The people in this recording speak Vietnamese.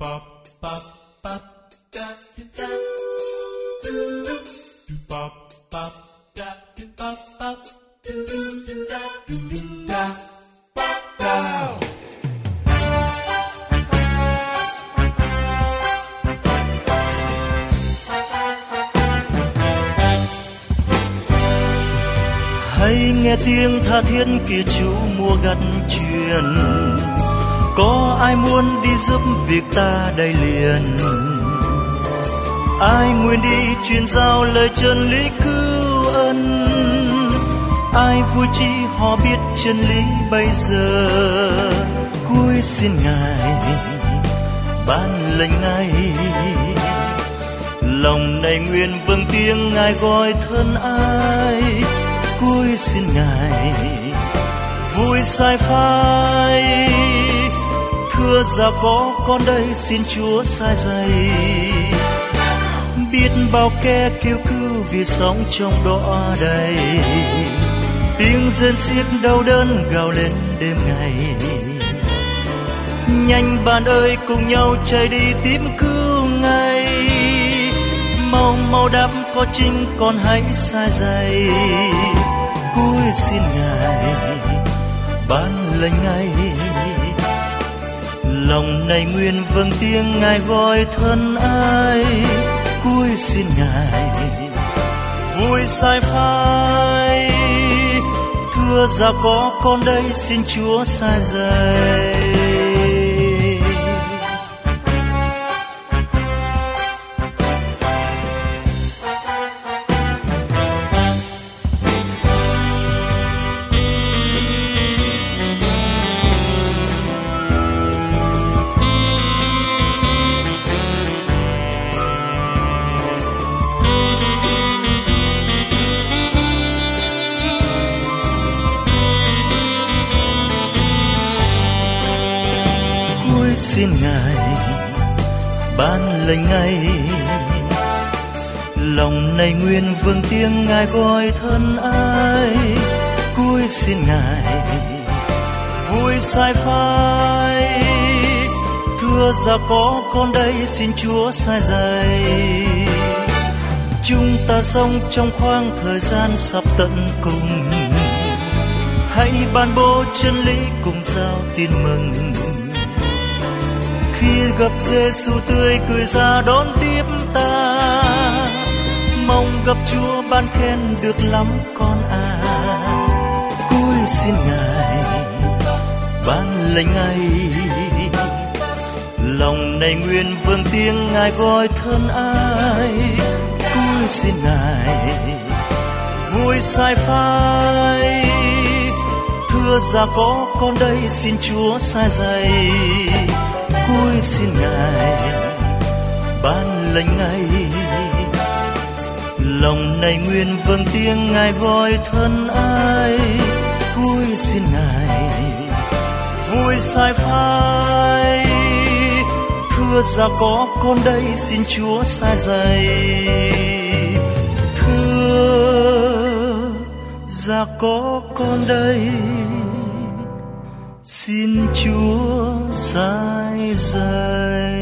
Hãy nghe tiếng tha thiết kia Chúa mùa gặt truyền, có ai muốn đi giúp việc ta đây liền, ai nguyện đi truyền giao lời chân lý cứu ân, ai vui chi họ biết chân lý bây giờ. Cúi xin Ngài ban lệnh Ngài, lòng này nguyện vâng tiếng Ngài gọi thân ai. Cúi xin Ngài vui sai phai, thưa già có con đây xin Chúa sai dạy. Biết bao kẻ kêu cứu vì sống trong đọa đầy, tiếng rên xiết đau đớn gào lên đêm ngày. Nhanh bạn ơi cùng nhau chạy đi tìm cứu Ngài, mau mau đáp có chính con hãy sai dạy. Cúi xin Ngài ban lệnh Ngài, lòng này nguyện vâng tiếng Ngài gọi thân ai. Cúi xin Ngài vui sai phai, thưa già có con đây xin Chúa sai dạy. Xin Ngài ban lệnh Ngài, lòng này nguyện vâng tiếng Ngài gọi thân ai. Cúi xin Ngài vui sai phai, thưa già có con đây xin Chúa sai dạy. Chúng ta sống trong khoảng thời gian sắp tận cùng, hãy ban bố chân lý cùng giao tin mừng. Khi gặp Giêsu tươi cười ra đón tiếp ta, mong gặp Chúa ban khen được lắm con à. Cúi xin Ngài ban lệnh Ngài, lòng này nguyện vâng tiếng Ngài gọi thân ai. Cúi xin Ngài vui sai phai, thưa già có con đây xin Chúa sai dạy. Cúi xin Ngài ban lệnh Ngài, lòng này nguyện vâng tiếng Ngài gọi thân ai. Cúi xin Ngài vui sai phai, thưa già có con đây xin Chúa sai dạy. Thưa già có con đây xin Chúa sai dạy.